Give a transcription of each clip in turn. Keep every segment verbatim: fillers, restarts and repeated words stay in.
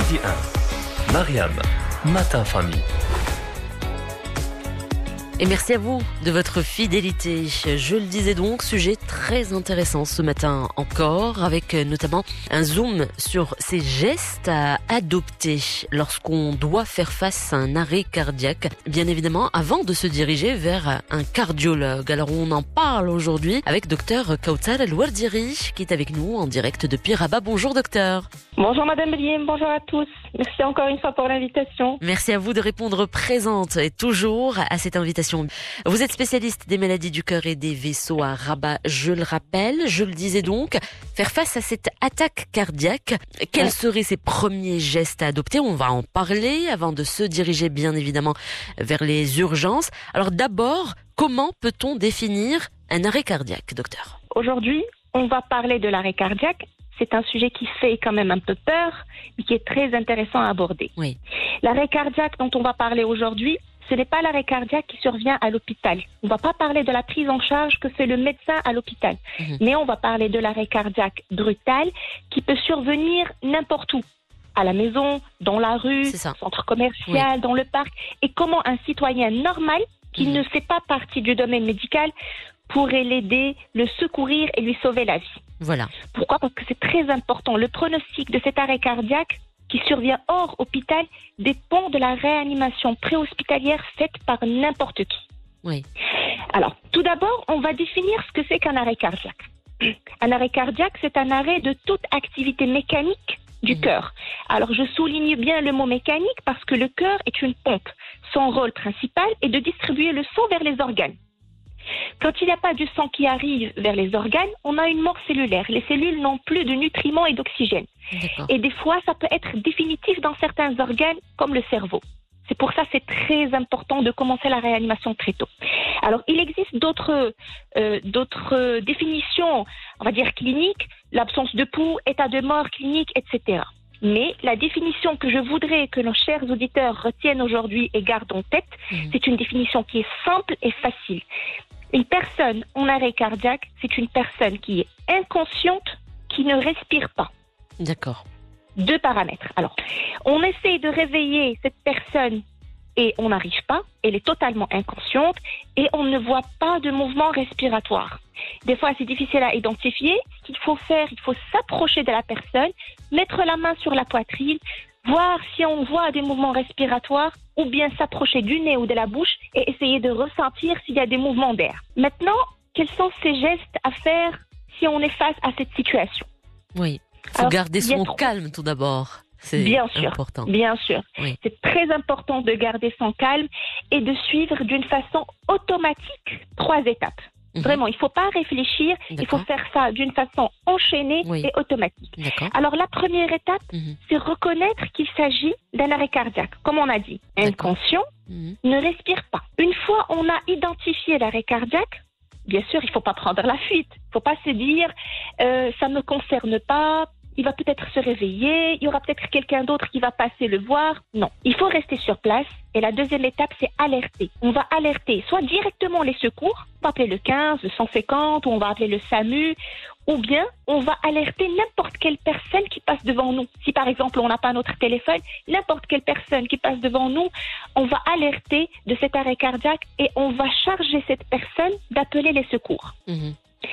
Midi un. Mariam, Matin Famille. Et merci à vous de votre fidélité. Je le disais donc, sujet très intéressant ce matin encore, avec notamment un zoom sur ces gestes à adopter lorsqu'on doit faire face à un arrêt cardiaque. Bien évidemment, avant de se diriger vers un cardiologue. Alors on en parle aujourd'hui avec docteur Kautsar El-Wardiri, qui est avec nous en direct depuis Rabat. Bonjour docteur. Bonjour Madame Beliem, bonjour à tous. Merci encore une fois pour l'invitation. Merci à vous de répondre présente et toujours à cette invitation. Vous êtes spécialiste des maladies du cœur et des vaisseaux à Rabat, je le rappelle. Je le disais donc, faire face à cette attaque cardiaque, quels ouais. seraient ces premiers gestes à adopter? On va en parler avant de se diriger bien évidemment vers les urgences. Alors d'abord, comment peut-on définir un arrêt cardiaque, docteur? Aujourd'hui, on va parler de l'arrêt cardiaque. C'est un sujet qui fait quand même un peu peur, mais qui est très intéressant à aborder. Oui. L'arrêt cardiaque dont on va parler aujourd'hui, ce n'est pas l'arrêt cardiaque qui survient à l'hôpital. On ne va pas parler de la prise en charge que fait le médecin à l'hôpital. Mmh. Mais on va parler de l'arrêt cardiaque brutal qui peut survenir n'importe où. À la maison, dans la rue, centre commercial, oui. dans le parc. Et comment un citoyen normal, qui mmh. ne fait pas partie du domaine médical, pourrait l'aider, le secourir et lui sauver la vie. Voilà. Pourquoi ? Parce que c'est très important. Le pronostic de cet arrêt cardiaque qui survient hors hôpital dépend de la réanimation préhospitalière faite par n'importe qui. Oui. Alors, tout d'abord, on va définir ce que c'est qu'un arrêt cardiaque. Un arrêt cardiaque, c'est un arrêt de toute activité mécanique du mmh. cœur. Alors, je souligne bien le mot mécanique parce que le cœur est une pompe. Son rôle principal est de distribuer le sang vers les organes. Quand il n'y a pas du sang qui arrive vers les organes, on a une mort cellulaire. Les cellules n'ont plus de nutriments et d'oxygène. D'accord. Et des fois, ça peut être définitif dans certains organes, comme le cerveau. C'est pour ça que c'est très important de commencer la réanimation très tôt. Alors, il existe d'autres, euh, d'autres définitions, on va dire cliniques, l'absence de pouls, état de mort clinique, et cetera. Mais la définition que je voudrais que nos chers auditeurs retiennent aujourd'hui et gardent en tête, mmh. c'est une définition qui est simple et facile. Une personne en arrêt cardiaque, c'est une personne qui est inconsciente, qui ne respire pas. D'accord. Deux paramètres. Alors, on essaie de réveiller cette personne et on n'arrive pas. Elle est totalement inconsciente et on ne voit pas de mouvement respiratoire. Des fois, c'est difficile à identifier. Ce qu'il faut faire, il faut s'approcher de la personne, mettre la main sur la poitrine, voir si on voit des mouvements respiratoires ou bien s'approcher du nez ou de la bouche et essayer de ressentir s'il y a des mouvements d'air. Maintenant, quels sont ces gestes à faire si on est face à cette situation ? Oui, il faut Alors, garder son trop... calme tout d'abord. C'est bien sûr, important. Bien sûr. Oui. C'est très important de garder son calme et de suivre d'une façon automatique trois étapes. Mmh. Vraiment, il ne faut pas réfléchir, D'accord. il faut faire ça d'une façon enchaînée oui. et automatique. D'accord. Alors, la première étape, mmh. c'est reconnaître qu'il s'agit d'un arrêt cardiaque. Comme on a dit, D'accord. inconscient, mmh. ne respire pas. Une fois on a identifié l'arrêt cardiaque, bien sûr, il ne faut pas prendre la fuite. Il ne faut pas se dire euh, « ça ne me concerne pas ». Il va peut-être se réveiller, il y aura peut-être quelqu'un d'autre qui va passer le voir. Non, il faut rester sur place. Et la deuxième étape, c'est alerter. On va alerter soit directement les secours, on va appeler le quinze, le cent cinquante, ou on va appeler le SAMU, ou bien on va alerter n'importe quelle personne qui passe devant nous. Si par exemple on n'a pas notre téléphone, n'importe quelle personne qui passe devant nous, on va alerter de cet arrêt cardiaque et on va charger cette personne d'appeler les secours. Mmh.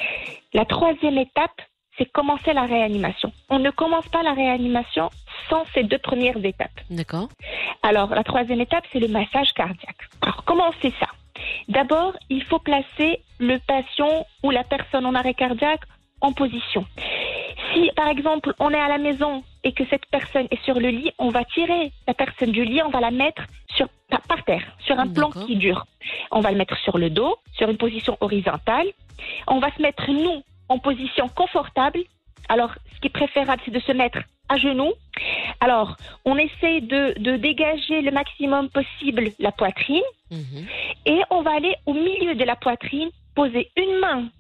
La troisième étape, c'est commencer la réanimation. On ne commence pas la réanimation sans ces deux premières étapes. D'accord. Alors, la troisième étape, c'est le massage cardiaque. Alors, comment on fait ça ? D'abord, il faut placer le patient ou la personne en arrêt cardiaque en position. Si, par exemple, on est à la maison et que cette personne est sur le lit, on va tirer la personne du lit, on va la mettre sur, par terre, sur un plan D'accord. qui dure. On va le mettre sur le dos, sur une position horizontale. On va se mettre, nous, en position confortable. Alors, ce qui est préférable, c'est de se mettre à genoux. Alors, on essaie de, de dégager le maximum possible la poitrine. Mmh. Et on va aller au milieu de la poitrine, poser une main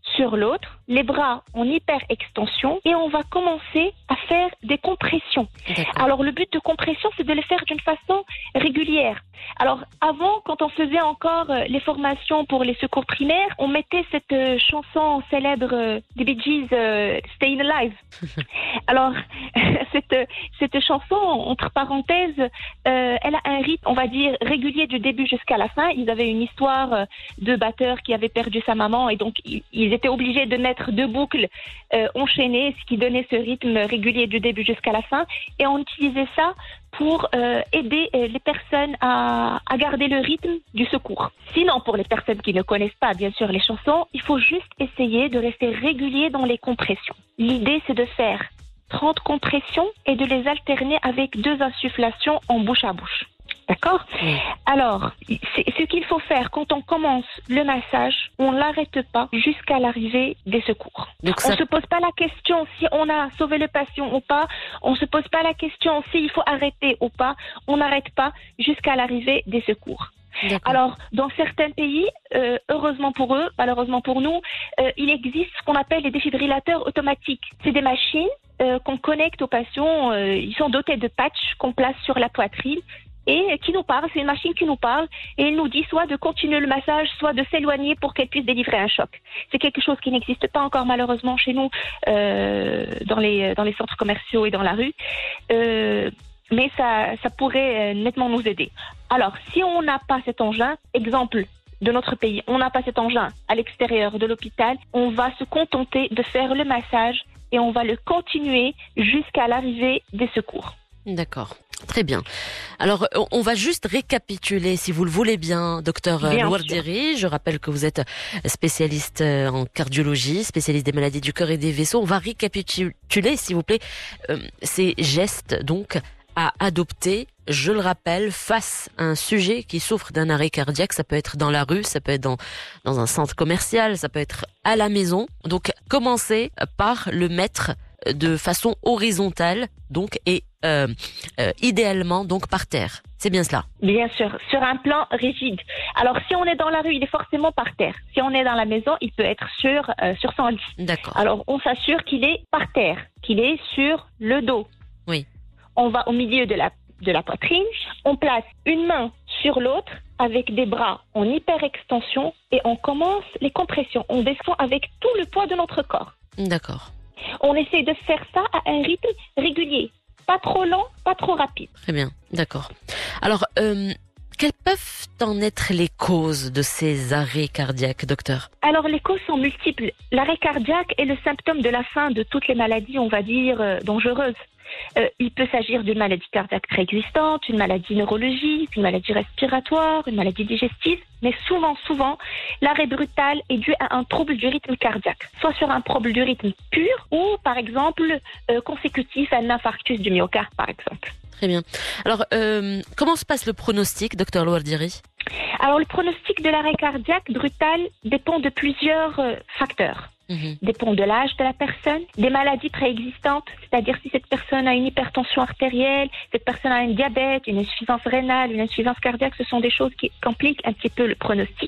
sur l'autre, les bras en hyper-extension et on va commencer à faire des compressions. D'accord. Alors le but de compression, c'est de le faire d'une façon régulière. Alors avant, quand on faisait encore euh, les formations pour les secours primaires, on mettait cette euh, chanson célèbre euh, des Bee Gees, euh, Stayin' Alive. Alors cette, cette chanson, entre parenthèses, euh, elle a un rythme, on va dire, régulier du début jusqu'à la fin. Ils avaient une histoire euh, de batteur qui avait perdu sa maman et donc ils, ils étaient obligés de mettre deux boucles euh, enchaînées, ce qui donnait ce rythme régulier du début jusqu'à la fin. Et on utilisait ça pour euh, aider euh, les personnes à, à garder le rythme du secours. Sinon, pour les personnes qui ne connaissent pas, bien sûr, les chansons, il faut juste essayer de rester régulier dans les compressions. L'idée, c'est de faire trente compressions et de les alterner avec deux insufflations en bouche à bouche. D'accord ? Oui. Alors, c'est ce qu'il faut faire quand on commence le massage, on ne l'arrête pas jusqu'à l'arrivée des secours. Donc On ça, ne se pose pas la question si on a sauvé le patient ou pas. On ne se pose pas la question s'il faut arrêter ou pas. On n'arrête pas jusqu'à l'arrivée des secours. d'accord. Alors, dans certains pays, euh, heureusement pour eux, malheureusement pour nous, euh, il existe ce qu'on appelle les défibrillateurs automatiques. C'est des machines euh, qu'on connecte aux patients. Euh, ils sont dotés de patchs qu'on place sur la poitrine et qui nous parle. C'est une machine qui nous parle et il nous dit soit de continuer le massage, soit de s'éloigner pour qu'elle puisse délivrer un choc. C'est quelque chose qui n'existe pas encore malheureusement chez nous euh, dans les dans les centres commerciaux et dans la rue. Euh, mais ça, ça pourrait nettement nous aider. Alors, si on n'a pas cet engin, exemple de notre pays, on n'a pas cet engin à l'extérieur de l'hôpital, on va se contenter de faire le massage et on va le continuer jusqu'à l'arrivée des secours. D'accord. Très bien. Alors, on va juste récapituler, si vous le voulez bien, docteur Bien Louardiri. Je rappelle que vous êtes spécialiste en cardiologie, spécialiste des maladies du cœur et des vaisseaux. On va récapituler, s'il vous plaît, euh, ces gestes, donc, à adopter, je le rappelle, face à un sujet qui souffre d'un arrêt cardiaque. Ça peut être dans la rue, ça peut être dans, dans un centre commercial, ça peut être à la maison. Donc, commencez par le mettre de façon horizontale, donc, et euh, euh, idéalement, donc, par terre. C'est bien cela? Bien sûr, sur un plan rigide. Alors, si on est dans la rue, il est forcément par terre. Si on est dans la maison, il peut être sur, euh, sur son lit. D'accord. Alors, on s'assure qu'il est par terre, qu'il est sur le dos. Oui. On va au milieu de la, de la poitrine, on place une main sur l'autre avec des bras en hyper-extension et on commence les compressions. On descend avec tout le poids de notre corps. D'accord. On essaie de faire ça à un rythme régulier. Pas trop lent, pas trop rapide. Très bien, d'accord. Alors, euh, quelles peuvent en être les causes de ces arrêts cardiaques, docteur? Alors, les causes sont multiples. L'arrêt cardiaque est le symptôme de la fin de toutes les maladies, on va dire, euh, dangereuses. Euh, il peut s'agir d'une maladie cardiaque préexistante, une maladie neurologique, une maladie respiratoire, une maladie digestive, mais souvent, souvent, l'arrêt brutal est dû à un trouble du rythme cardiaque, soit sur un trouble du rythme pur ou, par exemple, euh, consécutif à un infarctus du myocarde, par exemple. Très bien. Alors, euh, comment se passe le pronostic, docteur Louardiri? Alors, le pronostic de l'arrêt cardiaque brutal dépend de plusieurs euh, facteurs. Mmh. Dépend de l'âge de la personne, des maladies préexistantes, c'est-à-dire si cette personne a une hypertension artérielle, cette personne a un diabète, une insuffisance rénale, une insuffisance cardiaque, ce sont des choses qui compliquent un petit peu le pronostic.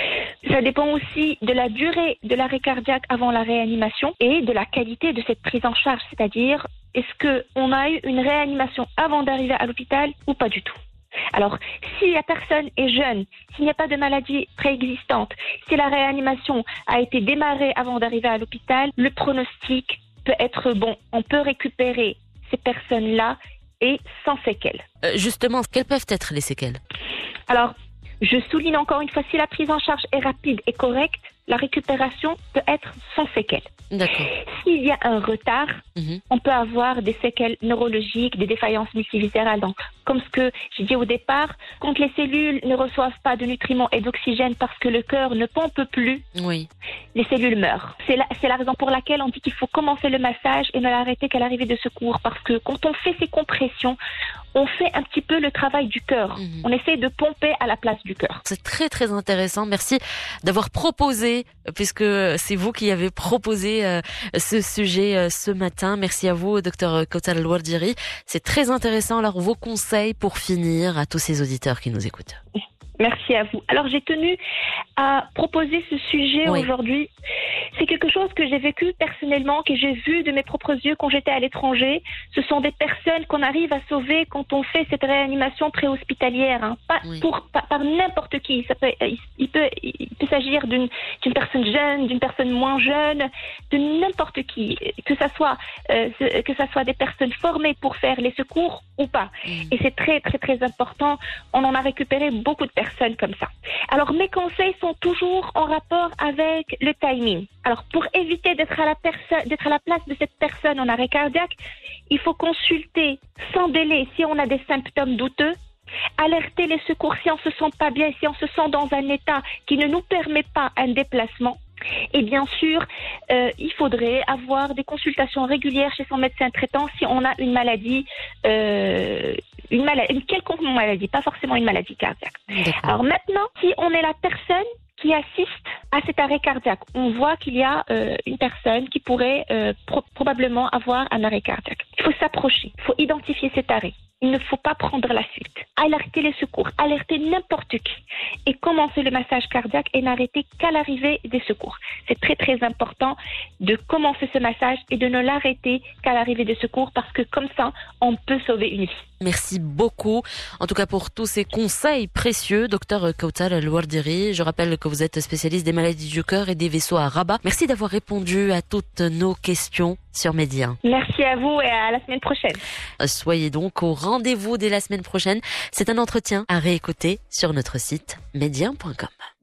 Ça dépend aussi de la durée de l'arrêt cardiaque avant la réanimation et de la qualité de cette prise en charge, c'est-à-dire est-ce qu'on a eu une réanimation avant d'arriver à l'hôpital ou pas du tout. Alors, si la personne est jeune, s'il n'y a pas de maladie préexistante, si la réanimation a été démarrée avant d'arriver à l'hôpital, le pronostic peut être bon. On peut récupérer ces personnes-là et sans séquelles. Euh, justement, quelles peuvent être les séquelles? Alors, je souligne encore une fois, si la prise en charge est rapide et correcte, la récupération peut être sans séquelles. D'accord. S'il y a un retard, Mmh. on peut avoir des séquelles neurologiques, des défaillances multiviscérales. Donc, comme ce que j'ai dit au départ, quand les cellules ne reçoivent pas de nutriments et d'oxygène parce que le cœur ne pompe plus, Oui. les cellules meurent. C'est la, c'est la raison pour laquelle on dit qu'il faut commencer le massage et ne l'arrêter qu'à l'arrivée de secours. Parce que quand on fait ces compressions, on fait un petit peu le travail du cœur. Mmh. On essaie de pomper à la place du cœur. C'est très très intéressant. Merci d'avoir proposé, puisque c'est vous qui avez proposé euh, ce sujet euh, ce matin. Merci à vous, docteur Kautal Louardiri. C'est très intéressant. Alors, vos conseils pour finir à tous ces auditeurs qui nous écoutent. Merci à vous. Alors, j'ai tenu à proposer ce sujet oui. aujourd'hui. C'est quelque chose que j'ai vécu personnellement, que j'ai vu de mes propres yeux quand j'étais à l'étranger. Ce sont des personnes qu'on arrive à sauver quand on fait cette réanimation préhospitalière. Hein. Pas oui. pour, par, par n'importe qui. Ça peut, il, il peut, il peut s'agir d'une, d'une personne jeune, d'une personne moins jeune, de n'importe qui. Que ça soit, euh, que ça soit des personnes formées pour faire les secours ou pas. Mm. Et c'est très, très, très important. On en a récupéré beaucoup de personnes. personnes comme ça. Alors, mes conseils sont toujours en rapport avec le timing. Alors, pour éviter d'être à la personne, d'être à la place de cette personne en arrêt cardiaque, il faut consulter sans délai si on a des symptômes douteux, alerter les secours si on se sent pas bien, si on se sent dans un état qui ne nous permet pas un déplacement. Et bien sûr, euh, il faudrait avoir des consultations régulières chez son médecin traitant si on a une maladie, euh, une maladie, une quelconque maladie, pas forcément une maladie cardiaque. D'accord. Alors maintenant, si on est la personne qui assiste à cet arrêt cardiaque, on voit qu'il y a euh, une personne qui pourrait euh, pro- probablement avoir un arrêt cardiaque. Il faut s'approcher, il faut identifier cet arrêt. Il ne faut pas prendre la fuite. Alerter les secours, alerter n'importe qui. Et commencer le massage cardiaque et n'arrêter qu'à l'arrivée des secours. C'est très très important de commencer ce massage et de ne l'arrêter qu'à l'arrivée des secours parce que comme ça, on peut sauver une vie. Merci beaucoup, en tout cas pour tous ces conseils précieux, docteur Kauthar El-Ouardiri. Je rappelle que vous êtes spécialiste des maladies du cœur et des vaisseaux à Rabat. Merci d'avoir répondu à toutes nos questions sur Média. Merci à vous et à la semaine prochaine. Soyez donc au rendez-vous dès la semaine prochaine. C'est un entretien à réécouter sur notre site média point com.